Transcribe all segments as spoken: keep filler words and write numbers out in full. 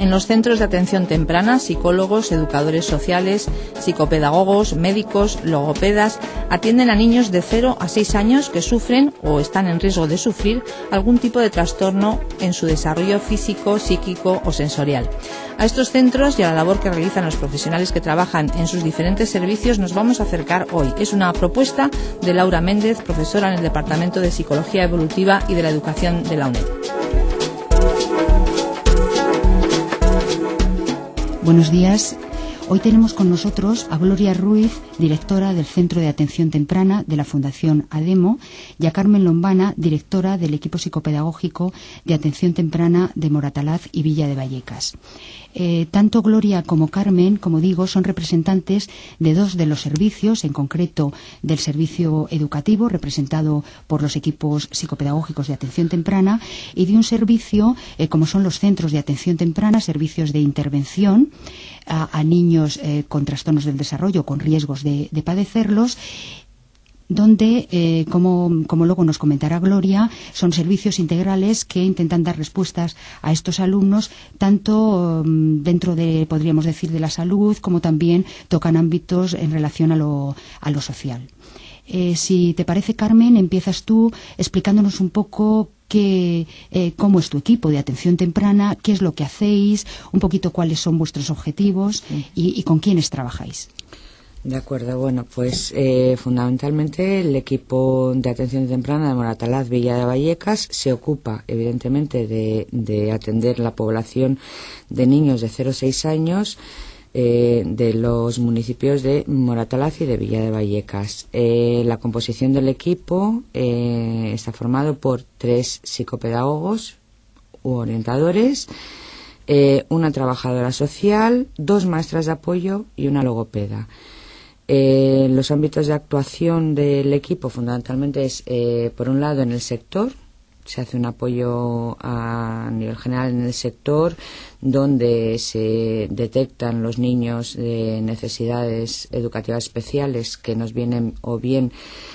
En los centros de atención temprana, psicólogos, educadores sociales, psicopedagogos, médicos, logopedas atienden a niños de cero a seis años que sufren o están en riesgo de sufrir algún tipo de trastorno en su desarrollo físico, psíquico o sensorial. A estos centros y a la labor que realizan los profesionales que trabajan en sus diferentes servicios nos vamos a acercar hoy. Es una propuesta de Laura Méndez, profesora en el Departamento de Psicología Evolutiva y de la Educación de la UNED. Buenos días. Hoy tenemos con nosotros a Gloria Ruiz, directora del Centro de Atención Temprana de la Fundación ADEMO, y a Carmen Lombana, directora del equipo psicopedagógico de Atención Temprana de Moratalaz y Villa de Vallecas. Eh, tanto Gloria como Carmen, como digo, son representantes de dos de los servicios, en concreto del servicio educativo, representado por los equipos psicopedagógicos de atención temprana, y de un servicio, eh, como son los centros de atención temprana, servicios de intervención a, a niños eh, con trastornos del desarrollo, con riesgos de, de padecerlos, donde, eh, como, como luego nos comentará Gloria, son servicios integrales que intentan dar respuestas a estos alumnos, tanto um, dentro de, podríamos decir, de la salud, como también tocan ámbitos en relación a lo, a lo social. Eh, si te parece, Carmen, empiezas tú explicándonos un poco qué, eh, cómo es tu equipo de atención temprana, qué es lo que hacéis, un poquito cuáles son vuestros objetivos y, y con quiénes trabajáis. De acuerdo, bueno, pues eh, fundamentalmente el equipo de atención temprana de Moratalaz, Villa de Vallecas, se ocupa evidentemente de, de atender la población de niños de cero a seis años eh, de los municipios de Moratalaz y de Villa de Vallecas. Eh, la composición del equipo eh, está formado por tres psicopedagogos u orientadores, eh, una trabajadora social, dos maestras de apoyo y una logopeda. Eh, los ámbitos de actuación del equipo fundamentalmente es, eh, por un lado, en el sector. Se hace un apoyo a nivel general en el sector, donde se detectan los niños de necesidades educativas especiales que nos vienen o bien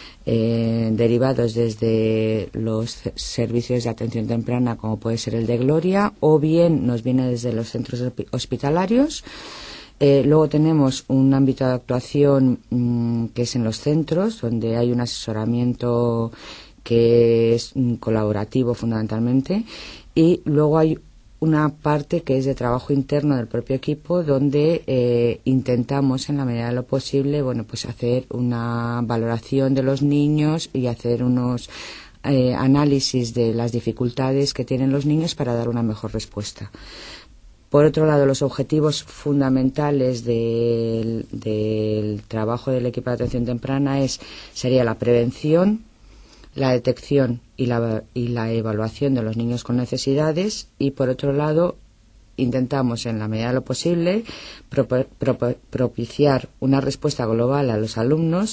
eh, derivados desde los servicios de atención temprana, como puede ser el de Gloria, o bien nos viene desde los centros hospitalarios. Eh, luego tenemos un ámbito de actuación mmm, que es en los centros, donde hay un asesoramiento que es mmm, colaborativo fundamentalmente, y luego hay una parte que es de trabajo interno del propio equipo, donde eh, intentamos en la medida de lo posible, bueno, pues hacer una valoración de los niños y hacer unos eh, análisis de las dificultades que tienen los niños para dar una mejor respuesta. Por otro lado, los objetivos fundamentales del, del trabajo del equipo de atención temprana es, sería la prevención, la detección y la, y la evaluación de los niños con necesidades, y por otro lado, intentamos en la medida de lo posible pro, pro, propiciar una respuesta global a los alumnos,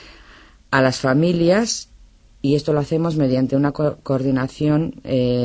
a las familias, y esto lo hacemos mediante una co coordinación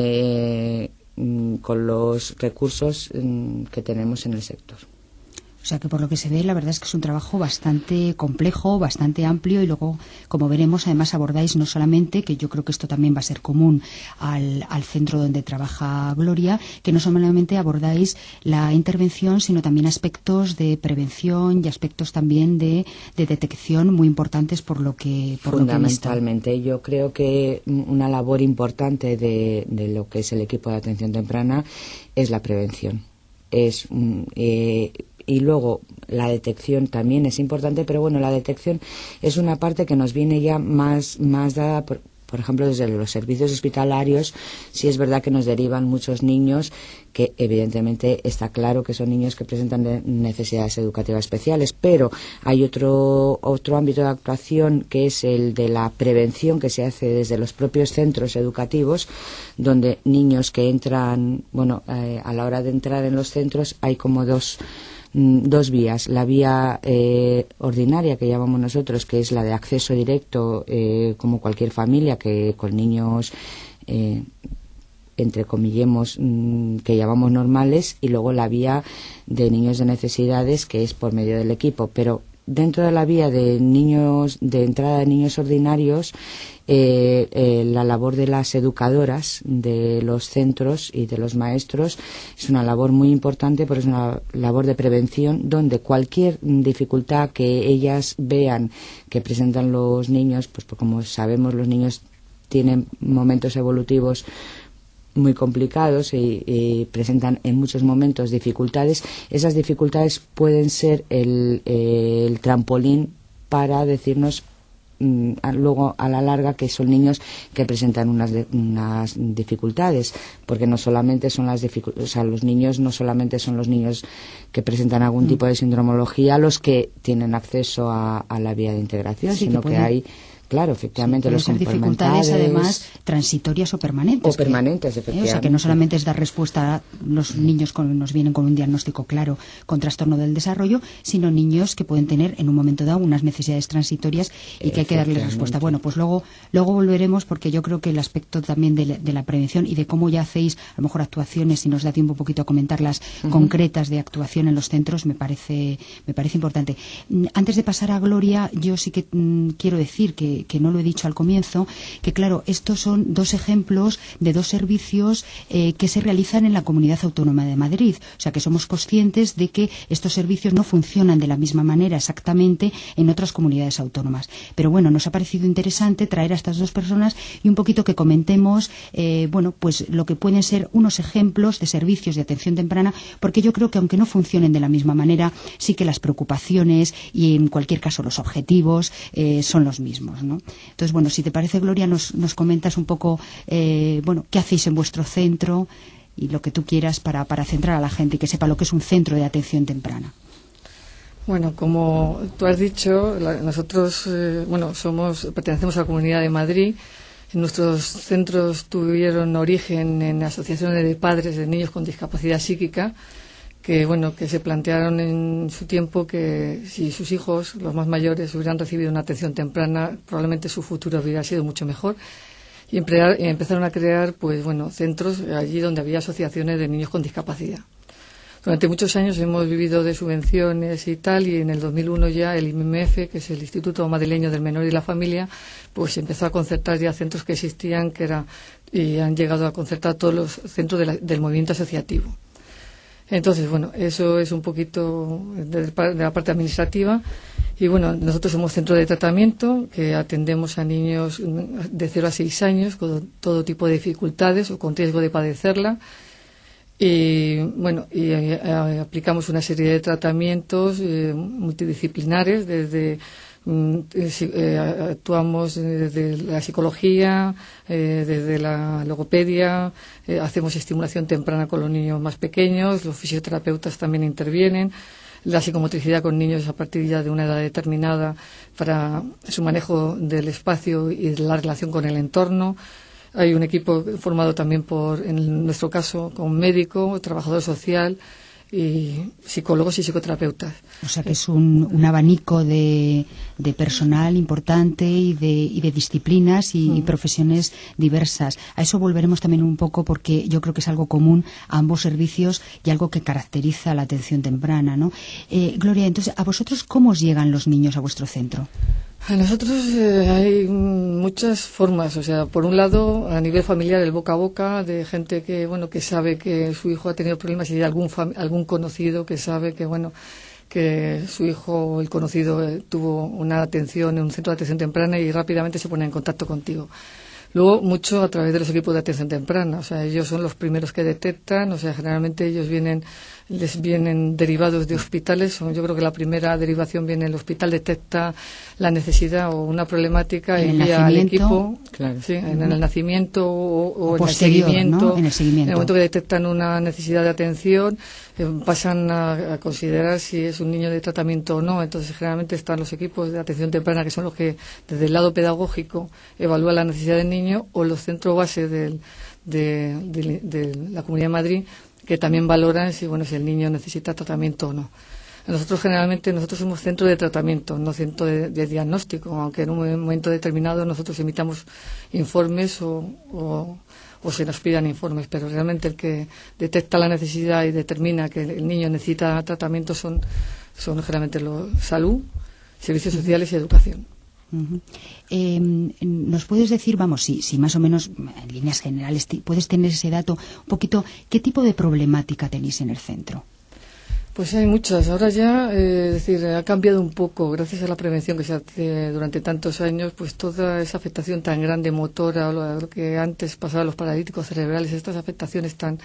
eh, con los recursos que tenemos en el sector. O sea que por lo que se ve, la verdad es que es un trabajo bastante complejo, bastante amplio, y luego, como veremos, además abordáis no solamente, que yo creo que esto también va a ser común al, al centro donde trabaja Gloria, que no solamente abordáis la intervención, sino también aspectos de prevención y aspectos también de, de detección muy importantes por lo que por Fundamentalmente, lo que he visto. Yo creo que una labor importante de, de lo que es el equipo de atención temprana es la prevención. Es eh, y luego la detección también es importante, pero bueno, la detección es una parte que nos viene ya más, más dada por, por ejemplo, desde los servicios hospitalarios. Sí es verdad que nos derivan muchos niños que evidentemente está claro que son niños que presentan necesidades educativas especiales, pero hay otro, otro ámbito de actuación que es el de la prevención, que se hace desde los propios centros educativos, donde niños que entran, bueno, eh, a la hora de entrar en los centros hay como dos dos vías. La vía eh, ordinaria, que llamamos nosotros, que es la de acceso directo, eh, como cualquier familia que con niños eh, entre comillemos mmm, que llamamos normales, y luego la vía de niños de necesidades, que es por medio del equipo. Pero dentro de la vía de niños, de entrada de niños ordinarios, eh, eh, la labor de las educadoras de los centros y de los maestros es una labor muy importante, porque es una labor de prevención, donde cualquier dificultad que ellas vean que presentan los niños, pues, pues como sabemos, los niños tienen momentos evolutivos muy complicados y, y presentan en muchos momentos dificultades. Esas dificultades pueden ser el, eh, el trampolín para decirnos mm, a, luego a la larga que son niños que presentan unas, de, unas dificultades, porque no solamente son las dificultades, o sea, los niños no solamente son los niños que presentan algún mm. tipo de sindromología los que tienen acceso a, a la vía de integración, sí, sino que, que hay Claro, efectivamente, sí, los ser dificultades además transitorias o permanentes. O permanentes, que, efectivamente. Eh, o sea, que no solamente es dar respuesta a los niños con, nos vienen con un diagnóstico claro con trastorno del desarrollo, sino niños que pueden tener en un momento dado unas necesidades transitorias y que hay que darles respuesta. Bueno, pues luego luego volveremos, porque yo creo que el aspecto también de la, de la prevención y de cómo ya hacéis a lo mejor actuaciones, si nos da tiempo un poquito a comentarlas, uh-huh. concretas de actuación en los centros, me parece me parece importante. Antes de pasar a Gloria, yo sí que mm, quiero decir que que no lo he dicho al comienzo, que claro, estos son dos ejemplos de dos servicios eh, que se realizan en la Comunidad Autónoma de Madrid. O sea, que somos conscientes de que estos servicios no funcionan de la misma manera exactamente en otras comunidades autónomas. Pero bueno, nos ha parecido interesante traer a estas dos personas y un poquito que comentemos, eh, bueno, pues lo que pueden ser unos ejemplos de servicios de atención temprana, porque yo creo que aunque no funcionen de la misma manera, sí que las preocupaciones y en cualquier caso los objetivos eh, son los mismos, ¿no? Entonces, bueno, si te parece, Gloria, nos, nos comentas un poco, eh, bueno, qué hacéis en vuestro centro y lo que tú quieras para, para centrar a la gente y que sepa lo que es un centro de atención temprana. Bueno, como tú has dicho, la, nosotros, eh, bueno, somos, pertenecemos a la Comunidad de Madrid. Nuestros centros tuvieron origen en asociaciones de padres de niños con discapacidad psíquica, que bueno, que se plantearon en su tiempo que si sus hijos, los más mayores, hubieran recibido una atención temprana, probablemente su futuro hubiera sido mucho mejor. Y empezaron a crear, pues bueno, centros allí donde había asociaciones de niños con discapacidad. Durante muchos años hemos vivido de subvenciones y tal, y en el dos mil uno ya el I M F, que es el Instituto Madrileño del Menor y la Familia, pues empezó a concertar ya centros que existían, que era, y han llegado a concertar todos los centros de la, del movimiento asociativo. Entonces, bueno, eso es un poquito de, de la parte administrativa. Y bueno, nosotros somos centro de tratamiento que atendemos a niños de cero a seis años con todo tipo de dificultades o con riesgo de padecerla. Y bueno, y eh, aplicamos una serie de tratamientos eh, multidisciplinares, desde Eh, actuamos desde la psicología, eh, desde la logopedia, eh, hacemos estimulación temprana con los niños más pequeños, los fisioterapeutas también intervienen, la psicomotricidad con niños a partir ya de una edad determinada para su manejo del espacio y de la relación con el entorno. Hay un equipo formado también por, en nuestro caso, con médico, trabajador social y psicólogos y psicoterapeutas. O sea que es un, un abanico de, de personal importante y de, y de disciplinas y, mm. y profesiones diversas. A eso volveremos también un poco, porque yo creo que es algo común a ambos servicios y algo que caracteriza la atención temprana, ¿no? Eh, Gloria, entonces, ¿a vosotros cómo os llegan los niños a vuestro centro? A nosotros eh, hay muchas formas, o sea, por un lado, a nivel familiar, el boca a boca, de gente que, bueno, que sabe que su hijo ha tenido problemas, y de algún fam- algún conocido que sabe que, bueno, que su hijo, el conocido, eh, tuvo una atención en un centro de atención temprana y rápidamente se pone en contacto contigo. Luego, mucho a través de los equipos de atención temprana, o sea, ellos son los primeros que detectan, o sea, generalmente ellos vienen, les vienen derivados de hospitales. Yo creo que la primera derivación viene, el hospital detecta la necesidad o una problemática y envía al equipo, claro. sí, en el nacimiento o, o, o en, posterior, el seguimiento, ¿no? En el seguimiento. En el momento que detectan una necesidad de atención, eh, pasan a, a considerar si es un niño de tratamiento o no. Entonces, generalmente están los equipos de atención temprana, que son los que, desde el lado pedagógico, evalúan la necesidad del niño, o los centros base del, de, de, de la Comunidad de Madrid, que también valoran si, bueno, si el niño necesita tratamiento o no. Nosotros generalmente nosotros somos centro de tratamiento, no centro de, de diagnóstico, aunque en un momento determinado nosotros emitamos informes o, o, o se nos pidan informes, pero realmente el que detecta la necesidad y determina que el niño necesita tratamiento son, son generalmente los salud, servicios sociales y educación. Uh-huh. Eh, ¿Nos puedes decir, vamos, si, si más o menos en líneas generales puedes tener ese dato, un poquito, qué tipo de problemática tenéis en el centro? Pues hay muchas. Ahora ya, eh, es decir, ha cambiado un poco, gracias a la prevención que se hace durante tantos años, pues toda esa afectación tan grande motora, lo, lo que antes pasaba a los paralíticos cerebrales, estas afectaciones tan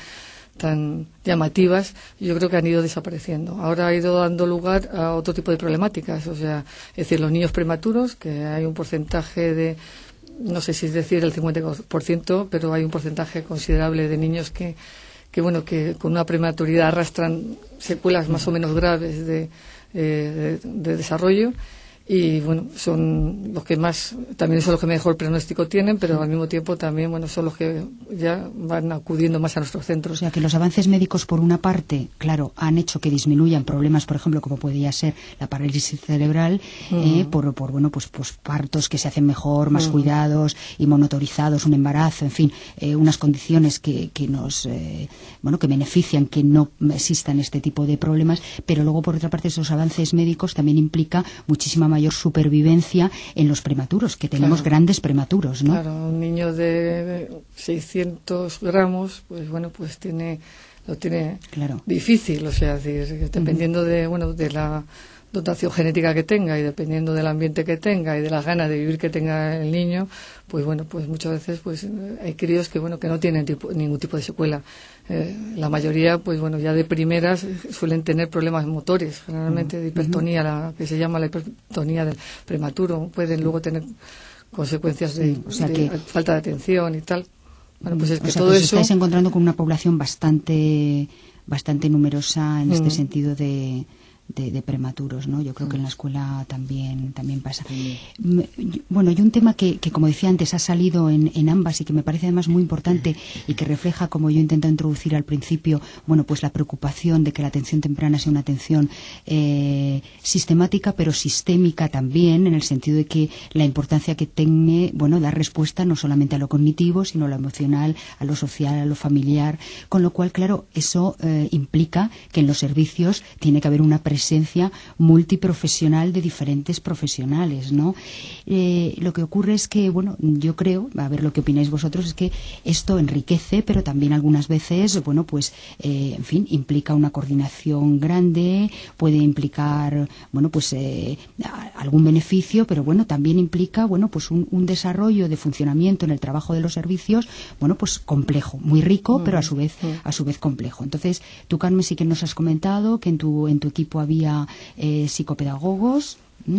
tan llamativas, yo creo que han ido desapareciendo. Ahora ha ido dando lugar a otro tipo de problemáticas, o sea, es decir, los niños prematuros, que hay un porcentaje de, no sé si es decir el cincuenta por ciento, pero hay un porcentaje considerable de niños que, que bueno, que con una prematuridad arrastran secuelas más o menos graves de, eh, de, de desarrollo. Y bueno, son los que más, también son los que mejor pronóstico tienen, pero al mismo tiempo también, bueno, son los que ya van acudiendo más a nuestros centros. O sea que los avances médicos, por una parte, claro, han hecho que disminuyan problemas, por ejemplo, como podría ser la parálisis cerebral, uh-huh. eh, por, por bueno, pues, pues partos que se hacen mejor, más uh-huh. cuidados y monotorizados, un embarazo, en fin, eh, unas condiciones que, que nos, eh, bueno, que benefician que no existan este tipo de problemas, pero luego, por otra parte, esos avances médicos también implica muchísima mayor supervivencia en los prematuros, que tenemos claro. grandes prematuros, ¿no? Claro, un niño de seiscientos gramos, pues bueno, pues tiene lo tiene claro. difícil, o sea, decir, dependiendo uh-huh. de bueno de la dotación genética que tenga y dependiendo del ambiente que tenga y de las ganas de vivir que tenga el niño, pues bueno, pues muchas veces pues hay críos que bueno que no tienen tipo, ningún tipo de secuela. Eh, la mayoría, pues bueno, ya de primeras suelen tener problemas motores, generalmente de hipertonía, la que se llama la hipertonía del prematuro, pueden luego tener consecuencias de, sí, o sea de que, falta de atención y tal. Bueno, pues es que o sea todo que eso. Os estáis encontrando con una población bastante, bastante numerosa en mm. este sentido de. De, de prematuros, ¿no? Yo creo que en la escuela también también pasa. Sí. Bueno, y un tema que, que, como decía antes, ha salido en, en ambas y que me parece además muy importante y que refleja, como yo intento introducir al principio, bueno, pues la preocupación de que la atención temprana sea una atención eh, sistemática, pero sistémica también, en el sentido de que la importancia que tiene, bueno, dar respuesta no solamente a lo cognitivo, sino a lo emocional, a lo social, a lo familiar, con lo cual, claro, eso eh, implica que en los servicios tiene que haber una presencia multiprofesional de diferentes profesionales, ¿no? Eh, lo que ocurre es que, bueno, yo creo, a ver lo que opináis vosotros, es que esto enriquece, pero también algunas veces, bueno, pues, eh, en fin, implica una coordinación grande, puede implicar, bueno, pues, eh, algún beneficio, pero bueno, también implica, bueno, pues un, un desarrollo de funcionamiento en el trabajo de los servicios, bueno, pues complejo, muy rico, mm, pero a su vez, mm. a su vez complejo. Entonces, tú, Carmen, sí que nos has comentado que en tu, en tu equipo había eh, psicopedagogos,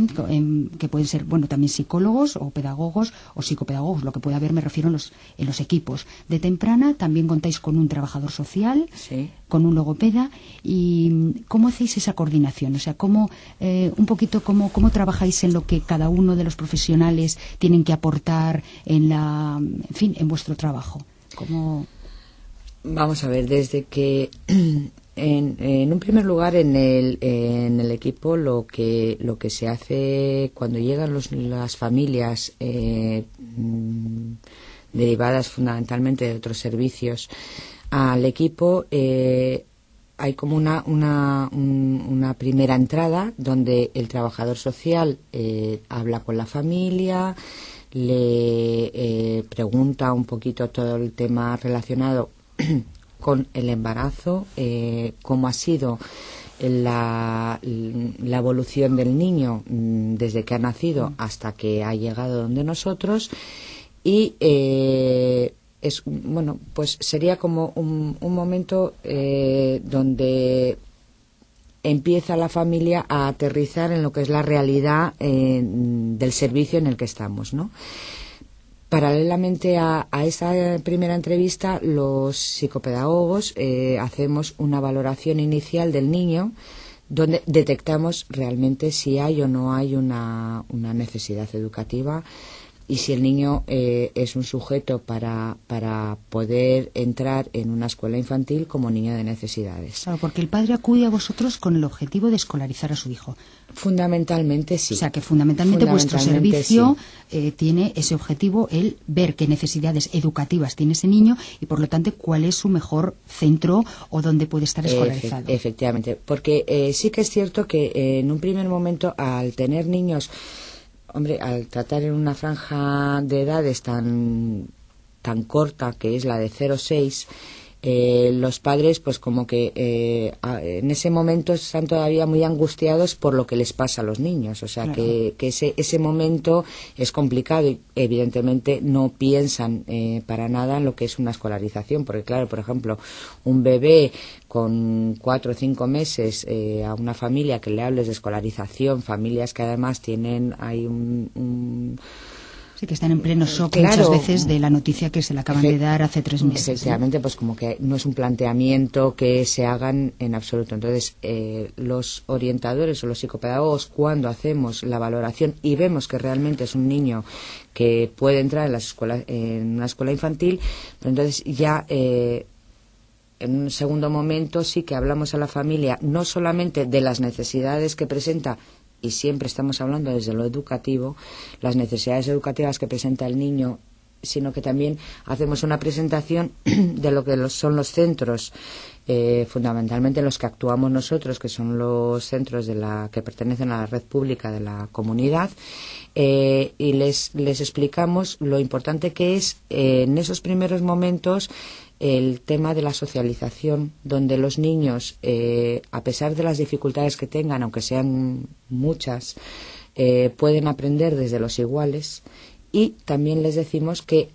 ¿m? que pueden ser, bueno, también psicólogos o pedagogos o psicopedagogos, lo que puede haber, me refiero en los, en los equipos. De temprana también contáis con un trabajador social, sí. con un logopeda. ¿Y cómo hacéis esa coordinación? O sea, ¿cómo, eh, un poquito cómo, cómo trabajáis en lo que cada uno de los profesionales tienen que aportar en la, en fin, en vuestro trabajo? ¿Cómo? Vamos a ver, desde que En, en un primer lugar, en el, en el equipo lo que lo que se hace cuando llegan los, las familias eh, derivadas fundamentalmente de otros servicios al equipo, eh, hay como una, una, un, una primera entrada donde el trabajador social eh, habla con la familia, le eh, pregunta un poquito todo el tema relacionado con el embarazo, eh, cómo ha sido la, la evolución del niño desde que ha nacido hasta que ha llegado donde nosotros, y eh, es bueno, pues sería como un, un momento eh, donde empieza la familia a aterrizar en lo que es la realidad eh, del servicio en el que estamos, ¿no? Paralelamente a, a esa primera entrevista, los psicopedagogos eh, hacemos una valoración inicial del niño donde detectamos realmente si hay o no hay una, una necesidad educativa y si el niño eh, es un sujeto para, para poder entrar en una escuela infantil como niño de necesidades. Claro, porque el padre acude a vosotros con el objetivo de escolarizar a su hijo. Fundamentalmente sí. O sea, que fundamentalmente, vuestro servicio sí. eh, tiene ese objetivo, el ver qué necesidades educativas tiene ese niño y, por lo tanto, cuál es su mejor centro o dónde puede estar escolarizado. Efe, efectivamente, porque eh, sí que es cierto que eh, en un primer momento, al tener niños... Hombre, al tratar en una franja de edades tan, tan corta, que es la de cero a seis, eh, los padres pues como que eh, a, en ese momento están todavía muy angustiados por lo que les pasa a los niños. O sea, claro. que, que ese, ese momento es complicado y evidentemente no piensan eh, para nada en lo que es una escolarización. Porque claro, por ejemplo, un bebé con cuatro o cinco meses eh, a una familia que le hables de escolarización, familias que además tienen hay un... un Sí, que están en pleno shock claro, muchas veces de la noticia que se le acaban de dar hace tres meses. Efectivamente, ¿eh? Pues como que no es un planteamiento que se hagan en absoluto. Entonces, eh, los orientadores o los psicopedagogos, cuando hacemos la valoración y vemos que realmente es un niño que puede entrar en, las escuelas, en una escuela infantil, pues entonces ya... Eh, en un segundo momento sí que hablamos a la familia no solamente de las necesidades que presenta, y siempre estamos hablando desde lo educativo, las necesidades educativas que presenta el niño, sino que también hacemos una presentación de lo que son los centros, eh, fundamentalmente los que actuamos nosotros, que son los centros de la que pertenecen a la red pública de la comunidad, eh, y les, les explicamos lo importante que es eh, en esos primeros momentos el tema de la socialización, donde los niños, eh, a pesar de las dificultades que tengan, aunque sean muchas, eh, pueden aprender desde los iguales. Y también les decimos que,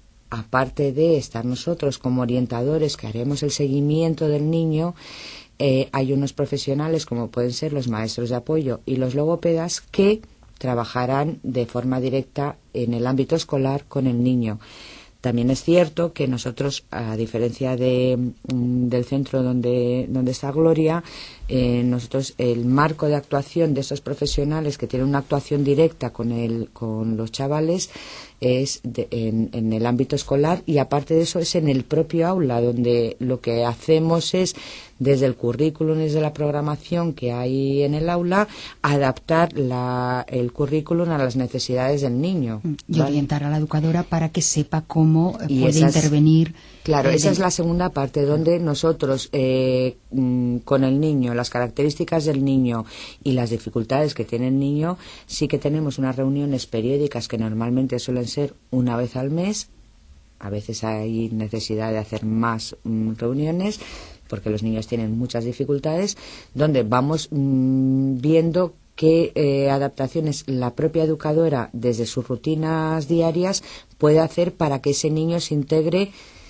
aparte de estar nosotros como orientadores que haremos el seguimiento del niño, eh, hay unos profesionales como pueden ser los maestros de apoyo y los logopedas que trabajarán de forma directa en el ámbito escolar con el niño. También es cierto que nosotros, a diferencia de, del centro donde, donde está Gloria, eh, nosotros el marco de actuación de esos profesionales que tienen una actuación directa con, el, con los chavales es de, en, en el ámbito escolar, y aparte de eso es en el propio aula, donde lo que hacemos es, desde el currículum, desde la programación que hay en el aula, adaptar la, el currículum a las necesidades del niño. Y ¿vale? orientar a la educadora para que sepa cómo y puede esas, intervenir. Claro, eh, esa de... es la segunda parte, donde nosotros eh, con el niño, las características del niño y las dificultades que tiene el niño, sí que tenemos unas reuniones periódicas que normalmente suelen ser una vez al mes. A veces hay necesidad de hacer más mm, reuniones, porque los niños tienen muchas dificultades, donde vamos mmm, viendo qué eh, adaptaciones la propia educadora desde sus rutinas diarias puede hacer para que ese niño se integre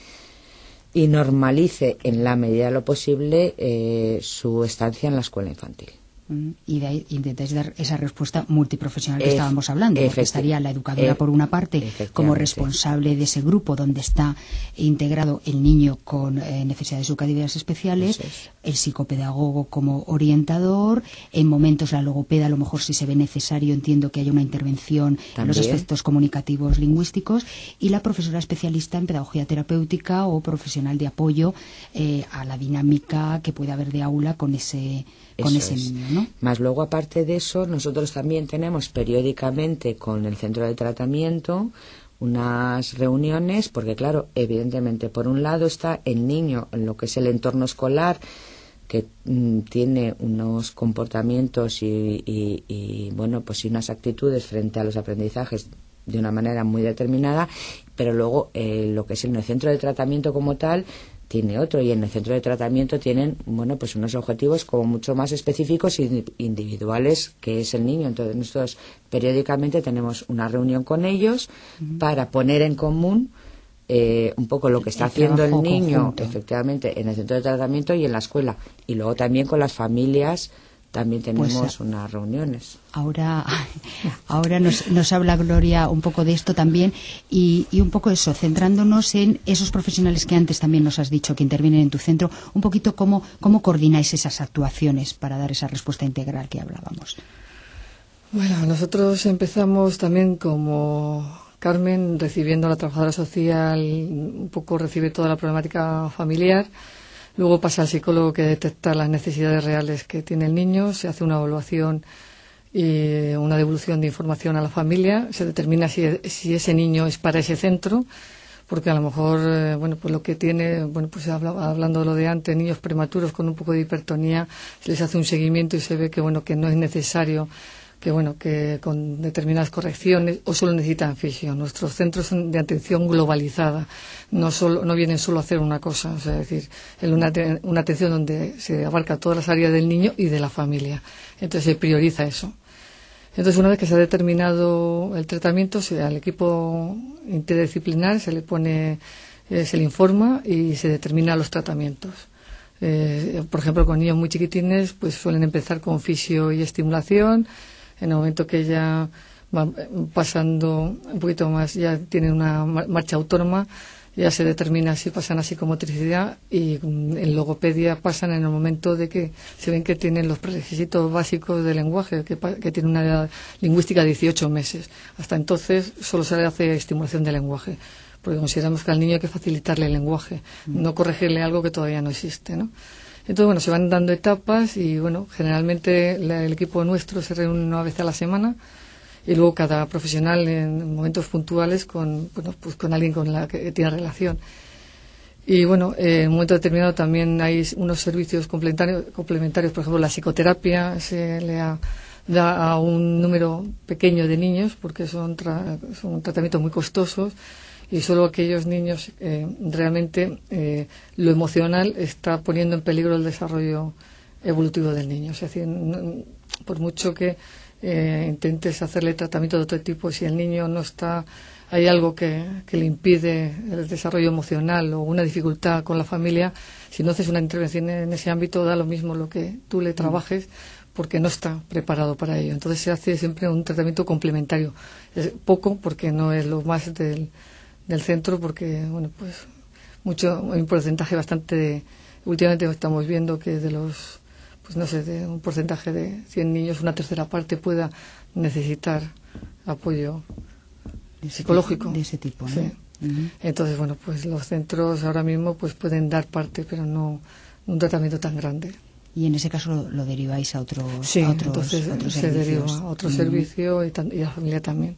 y normalice en la medida de lo posible eh, su estancia en la escuela infantil. Y de ahí intentáis dar esa respuesta multiprofesional que Efe, estábamos hablando, porque estaría la educadora por una parte como responsable de ese grupo donde está integrado el niño con eh, necesidades educativas especiales, es. el psicopedagogo como orientador, en momentos la logopeda, a lo mejor si se ve necesario, entiendo que haya una intervención También. en los aspectos comunicativos lingüísticos, y la profesora especialista en pedagogía terapéutica o profesional de apoyo eh, a la dinámica que puede haber de aula con ese con Eso ese es. niño, ¿no? Más luego, aparte de eso, nosotros también tenemos periódicamente con el centro de tratamiento unas reuniones, porque claro, evidentemente, por un lado está el niño en lo que es el entorno escolar, que mm, tiene unos comportamientos y, y, y bueno, pues y unas actitudes frente a los aprendizajes de una manera muy determinada, pero luego eh, lo que es en el centro de tratamiento como tal tiene otro, y en el centro de tratamiento tienen, bueno, pues unos objetivos como mucho más específicos e individuales, que es el niño. Entonces nosotros periódicamente tenemos una reunión con ellos uh-huh. para poner en común eh, un poco lo que está el haciendo el niño conjunto. efectivamente en el centro de tratamiento y en la escuela, y luego también con las familias también tenemos pues, unas reuniones. Ahora, ahora nos, nos habla Gloria un poco de esto también, y, y un poco eso, centrándonos en esos profesionales que antes también nos has dicho que intervienen en tu centro, un poquito cómo, cómo coordináis esas actuaciones para dar esa respuesta integral que hablábamos. Bueno, nosotros empezamos también como Carmen, recibiendo a la trabajadora social, un poco recibe toda la problemática familiar. Luego pasa al psicólogo, que detecta las necesidades reales que tiene el niño, se hace una evaluación y una devolución de información a la familia, se determina si, si ese niño es para ese centro, porque a lo mejor, eh, bueno, pues lo que tiene, bueno, pues habla, hablando de lo de antes, niños prematuros con un poco de hipertonía, se les hace un seguimiento y se ve que, bueno, que no es necesario, que, bueno, que con determinadas correcciones, o solo necesitan fisio. Nuestros centros son de atención globalizada, no solo, no vienen solo a hacer una cosa, o sea, es decir, es una, una atención donde se abarca todas las áreas del niño y de la familia. Entonces se prioriza eso. Entonces, una vez que se ha determinado el tratamiento, se, al equipo interdisciplinar se le pone, eh, se le informa y se determinan los tratamientos. Eh, por ejemplo, con niños muy chiquitines, pues suelen empezar con fisio y estimulación. En el momento que ya van pasando un poquito más, ya tienen una marcha autónoma, ya se determina si pasan a psicomotricidad, y en logopedia pasan en el momento de que se ven que tienen los requisitos básicos de lenguaje, que, que tienen una edad lingüística de dieciocho meses. Hasta entonces solo se le hace estimulación de lenguaje, porque consideramos que al niño hay que facilitarle el lenguaje, no corregirle algo que todavía no existe, ¿no? Entonces, bueno, se van dando etapas y, bueno, generalmente la, el equipo nuestro se reúne una vez a la semana, y luego cada profesional en momentos puntuales con, bueno, pues con alguien con la que tiene relación. Y bueno, eh, en un momento determinado también hay unos servicios complementarios, complementarios por ejemplo, la psicoterapia se le ha, da a un número pequeño de niños, porque son, tra, son tratamientos muy costosos, y solo aquellos niños eh, realmente eh, lo emocional está poniendo en peligro el desarrollo evolutivo del niño. Es decir, no, por mucho que Eh, intentes hacerle tratamiento de otro tipo, si el niño no está, hay algo que, que le impide el desarrollo emocional o una dificultad con la familia, si no haces una intervención en ese ámbito, da lo mismo lo que tú le trabajes, porque no está preparado para ello. Entonces se hace siempre un tratamiento complementario. Es poco, porque no es lo más del, del centro, porque, bueno, pues mucho, hay un porcentaje bastante de, últimamente estamos viendo que de los, pues no sé, de un porcentaje de cien niños, una tercera parte pueda necesitar apoyo de ese psicológico. Tipo, de ese tipo, ¿no? Sí. Uh-huh. Entonces, bueno, pues los centros ahora mismo pues pueden dar parte, pero no un tratamiento tan grande. Y en ese caso lo, lo deriváis a otros, sí, a otros, entonces otros se servicios. deriva a otro uh-huh. servicio y, tan, y a la familia también.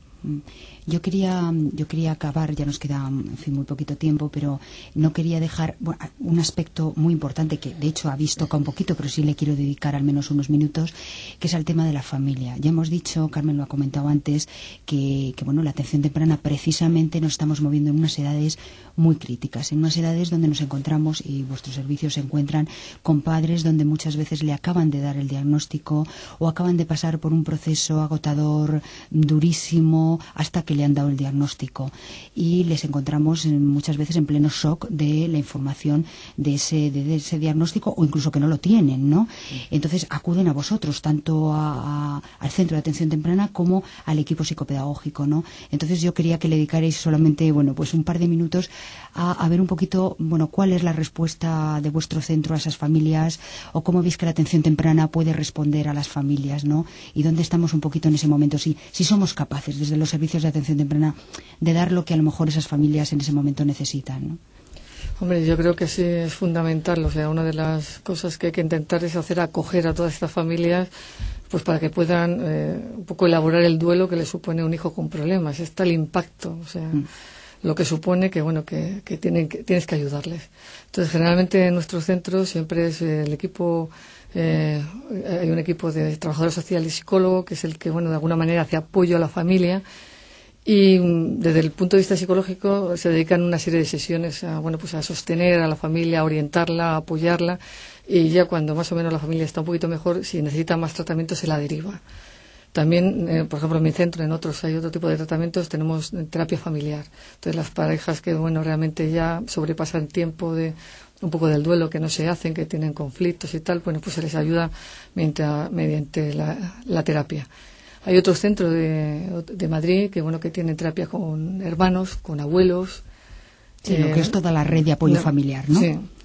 Yo quería, yo quería acabar, ya nos queda, en fin, muy poquito tiempo, pero no quería dejar bueno, un aspecto muy importante que, de hecho, habéis tocado un poquito, pero sí le quiero dedicar al menos unos minutos, que es el tema de la familia. Ya hemos dicho, Carmen lo ha comentado antes, que, que bueno, la atención temprana precisamente nos estamos moviendo en unas edades muy críticas, en unas edades donde nos encontramos, y vuestros servicios se encuentran con padres donde muchas veces le acaban de dar el diagnóstico o acaban de pasar por un proceso agotador, durísimo, hasta que le han dado el diagnóstico, y les encontramos en, muchas veces en pleno shock de la información de ese, de, de ese diagnóstico, o incluso que no lo tienen, ¿no? Entonces acuden a vosotros, tanto a, a, al centro de atención temprana como al equipo psicopedagógico, ¿no? Entonces yo quería que le dedicarais solamente, bueno, pues un par de minutos a, a ver un poquito, bueno, cuál es la respuesta de vuestro centro a esas familias, o cómo veis que la atención temprana puede responder a las familias, ¿no? Y dónde estamos un poquito en ese momento, si, si somos capaces desde los servicios de atención temprana de dar lo que a lo mejor esas familias en ese momento necesitan, ¿no? Hombre, yo creo que sí es fundamental. O sea, una de las cosas que hay que intentar es hacer acoger a todas estas familias, pues para que puedan eh, un poco elaborar el duelo que le supone un hijo con problemas. Está el impacto, o sea, mm. lo que supone que, bueno, que, que, tienen, que tienes que ayudarles. Entonces, generalmente en nuestros centros siempre es el equipo, eh, hay un equipo de trabajador social y psicólogo, que es el que, bueno, de alguna manera hace apoyo a la familia. Y desde el punto de vista psicológico se dedican una serie de sesiones a, bueno, pues a sostener a la familia, a orientarla, a apoyarla, y ya cuando más o menos la familia está un poquito mejor, si necesita más tratamiento se la deriva. También, eh, por ejemplo, en mi centro, en otros hay otro tipo de tratamientos, tenemos terapia familiar. Entonces las parejas que, bueno, realmente ya sobrepasan tiempo de un poco del duelo, que no se hacen, que tienen conflictos y tal, bueno, pues se les ayuda mediante, mediante la, la terapia. Hay otro centro de, de Madrid que, bueno, que tiene terapia con hermanos, con abuelos. Sí, eh, lo que es toda la red de apoyo no, familiar, ¿no? Sí.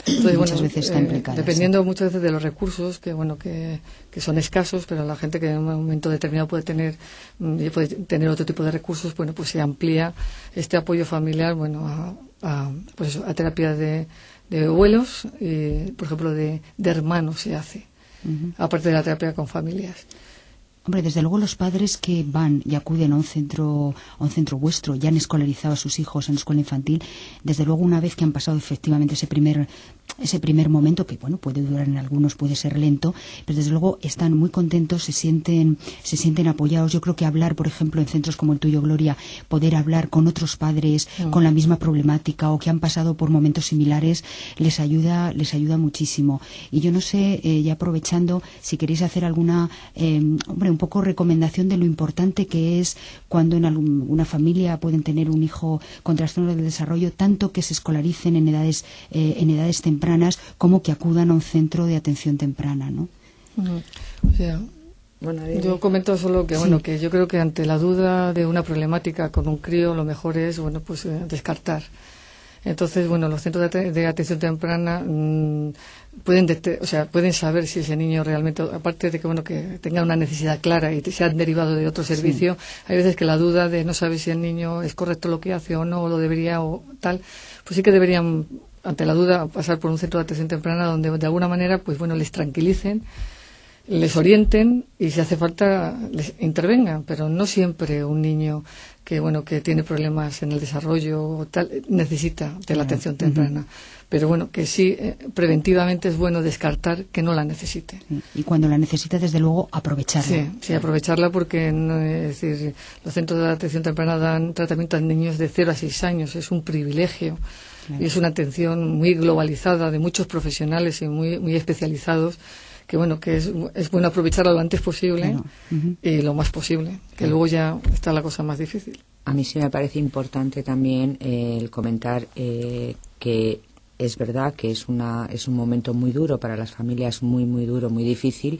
Entonces, muchas bueno, veces está eh, implicada. dependiendo sí. muchas veces de los recursos, que bueno que, que son escasos, pero la gente que en un momento determinado puede tener puede tener otro tipo de recursos, bueno, pues se amplía este apoyo familiar, bueno, a, a, pues eso, a terapia de, de abuelos, y, por ejemplo, de, de hermanos se hace, uh-huh. aparte de la terapia con familias. Hombre, desde luego los padres que van y acuden a un centro a un centro vuestro, ya han escolarizado a sus hijos en escuela infantil, desde luego una vez que han pasado efectivamente ese primer ese primer momento, que bueno, puede durar en algunos, puede ser lento, pero desde luego están muy contentos, se sienten se sienten apoyados. Yo creo que hablar, por ejemplo, en centros como el tuyo, Gloria, poder hablar con otros padres mm. con la misma problemática o que han pasado por momentos similares, les ayuda les ayuda muchísimo. Y yo no sé, eh, ya aprovechando, si queréis hacer alguna eh, hombre, un poco recomendación de lo importante que es cuando en alguna familia pueden tener un hijo con trastornos del desarrollo, tanto que se escolaricen en edades eh, en edades tempranas como que acudan a un centro de atención temprana, ¿no? Uh-huh. O sea, bueno, yo comento solo que sí. bueno que yo creo que ante la duda de una problemática con un crío, lo mejor es bueno pues eh, descartar. Entonces, bueno, los centros de, de atención temprana mmm, pueden, det- o sea, pueden saber si ese niño realmente, aparte de que bueno que tenga una necesidad clara y se han derivado de otro servicio, sí. hay veces que la duda de no saber si el niño es correcto lo que hace o no, o lo debería o tal, pues sí que deberían, ante la duda, pasar por un centro de atención temprana donde de alguna manera, pues bueno, les tranquilicen, les orienten y si hace falta les intervengan, pero no siempre un niño que bueno que tiene problemas en el desarrollo o tal necesita de la atención temprana, uh-huh. pero bueno que sí eh, preventivamente es bueno descartar que no la necesite. Y cuando la necesita, desde luego, aprovecharla. Sí, sí, aprovecharla porque no, es decir, los centros de atención temprana dan tratamiento a niños de cero a seis años, es un privilegio. Claro. Y es una atención muy globalizada de muchos profesionales y muy muy especializados, que bueno que es, es bueno aprovecharla lo antes posible, claro. uh-huh. y lo más posible, que claro. luego ya está la cosa más difícil. A mí sí me parece importante también eh, el comentar eh, que es verdad que es una es un momento muy duro para las familias, muy muy duro, muy difícil,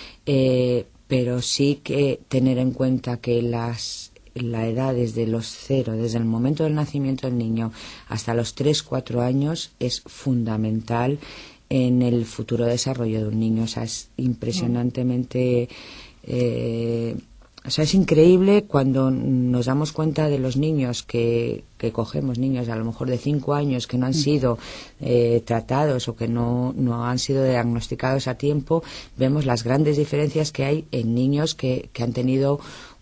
eh, pero sí que tener en cuenta que las la edad desde los cero, desde el momento del nacimiento del niño hasta los tres, cuatro años es fundamental en el futuro desarrollo de un niño. O sea, es impresionantemente eh, o sea, es increíble cuando nos damos cuenta de los niños que, que cogemos, niños a lo mejor de cinco años que no han sido eh, tratados o que no, no han sido diagnosticados a tiempo, vemos las grandes diferencias que hay en niños que, que han tenido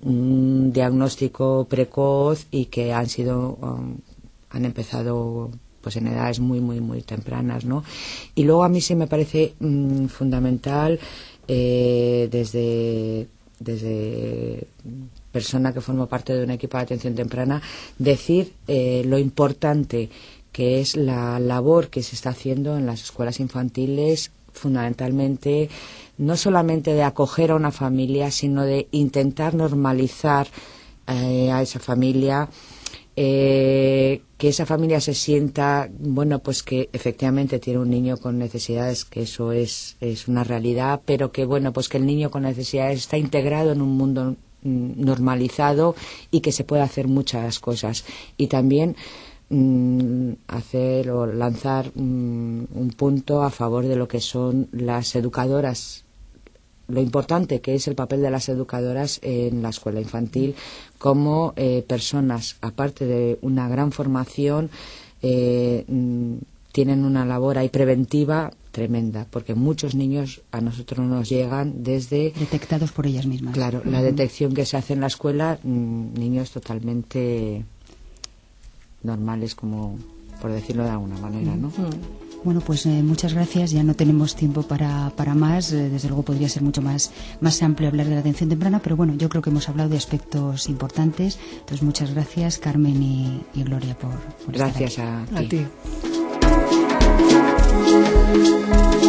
un diagnóstico precoz y que han sido um, han empezado pues en edades muy muy muy tempranas, ¿no? Y luego a mí sí me parece mmm, fundamental eh, desde desde persona que formo parte de un equipo de atención temprana decir eh, lo importante que es la labor que se está haciendo en las escuelas infantiles, fundamentalmente no solamente de acoger a una familia, sino de intentar normalizar eh, a esa familia, eh, que esa familia se sienta, bueno, pues que efectivamente tiene un niño con necesidades, que eso es, es una realidad, pero que, bueno, pues que el niño con necesidades está integrado en un mundo mm, normalizado y que se puede hacer muchas cosas. Y también mm, hacer o lanzar mm, un punto a favor de lo que son las educadoras, lo importante que es el papel de las educadoras en la escuela infantil como eh, personas, aparte de una gran formación, eh, tienen una labor ahí preventiva tremenda, porque muchos niños a nosotros nos llegan desde... detectados por ellas mismas. Claro, uh-huh. La detección que se hace en la escuela, niños totalmente normales, como por decirlo de alguna manera, ¿no? Uh-huh. Bueno, pues eh, muchas gracias. Ya no tenemos tiempo para, para más. Eh, desde luego podría ser mucho más, más amplio hablar de la atención temprana, pero bueno, yo creo que hemos hablado de aspectos importantes. Entonces, muchas gracias, Carmen y, y Gloria, por, por gracias estar aquí. a ti. A ti.